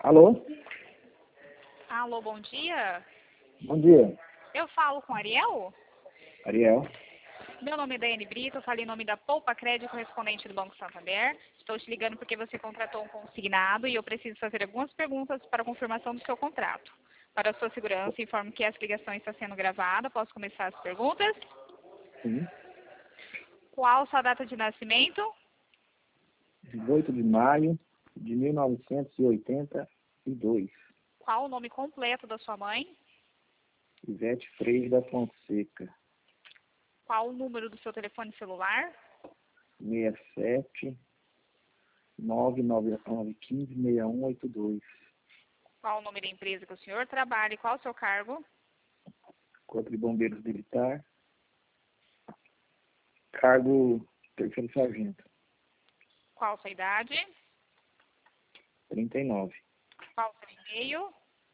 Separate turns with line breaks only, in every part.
Alô?
Alô, bom dia.
Bom dia.
Eu falo com Ariel?
Ariel.
Meu nome é Daiane Brito, eu falo em nome da Poupa Crédito, correspondente do Banco Santander. Estou te ligando porque você contratou um consignado e eu preciso fazer algumas perguntas para a confirmação do seu contrato. Para a sua segurança, informo que essa ligação está sendo gravada. Posso começar as perguntas?
Sim.
Qual sua data de nascimento?
18 de maio de 1982.
Qual o nome completo da sua mãe?
Ivete Freire da Fonseca.
Qual o número do seu telefone celular?
67 999 15 6182.
Qual o nome da empresa que o senhor trabalha e qual o seu cargo?
Corpo de Bombeiros Militar. Cargo terceiro sargento.
Qual a sua idade?
39.
Qual o seu e-mail?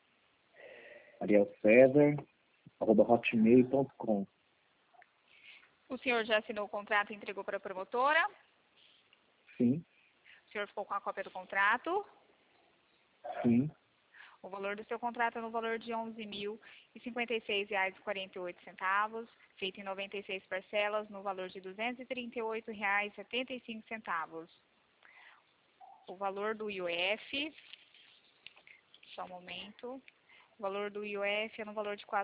arielcesar@hotmail.com.
O senhor já assinou o contrato e entregou para a promotora?
Sim.
O senhor ficou com a cópia do contrato?
Sim.
O valor do seu contrato é no valor de R$ 11.056,48, feito em 96 parcelas, no valor de R$ 238,75. O valor do IOF, só um momento, o valor do IOF é no valor de R$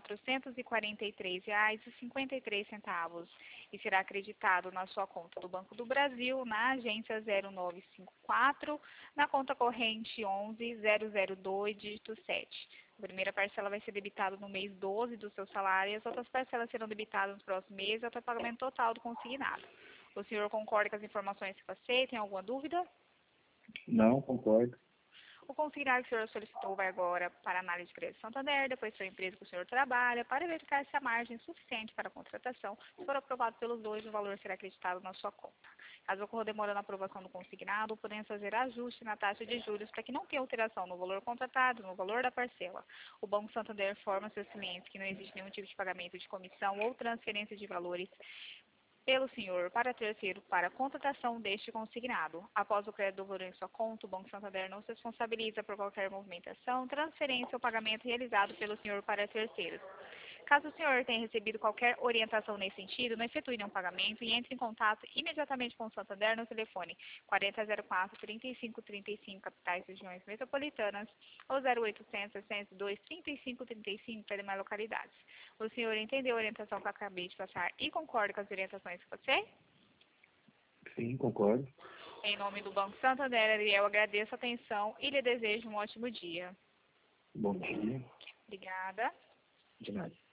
443,53 e será acreditado na sua conta do Banco do Brasil, na agência 0954, na conta corrente 11002, dígito 7. A primeira parcela vai ser debitada no mês 12 do seu salário e as outras parcelas serão debitadas nos próximos meses até o pagamento total do consignado. O senhor concorda com as informações que passei? Tem alguma dúvida?
Não, concordo.
O consignado que o senhor solicitou vai agora para a análise de crédito Santander, depois para a empresa que o senhor trabalha, para verificar se a margem é suficiente para a contratação. Se for aprovado pelos dois, o valor será acreditado na sua conta. Caso ocorra demora na aprovação do consignado, podemos fazer ajuste na taxa de juros para que não tenha alteração no valor contratado, no valor da parcela. O Banco Santander informa seus clientes que não existe nenhum tipo de pagamento de comissão ou transferência de valores pelo senhor para terceiro para a contratação deste consignado. Após o crédito do valor em sua conta, o Banco Santander não se responsabiliza por qualquer movimentação, transferência ou pagamento realizado pelo senhor para terceiros. Caso o senhor tenha recebido qualquer orientação nesse sentido, não efetue nenhum pagamento e entre em contato imediatamente com o Santander no telefone 4004-3535, capitais e regiões metropolitanas, ou 0800-602-3535 para demais localidades. O senhor entendeu a orientação que eu acabei de passar e concorda com as orientações que passei?
Sim, concordo.
Em nome do Banco Santander, Ariel, agradeço a atenção e lhe desejo um ótimo dia.
Bom dia.
Obrigada.
De nada.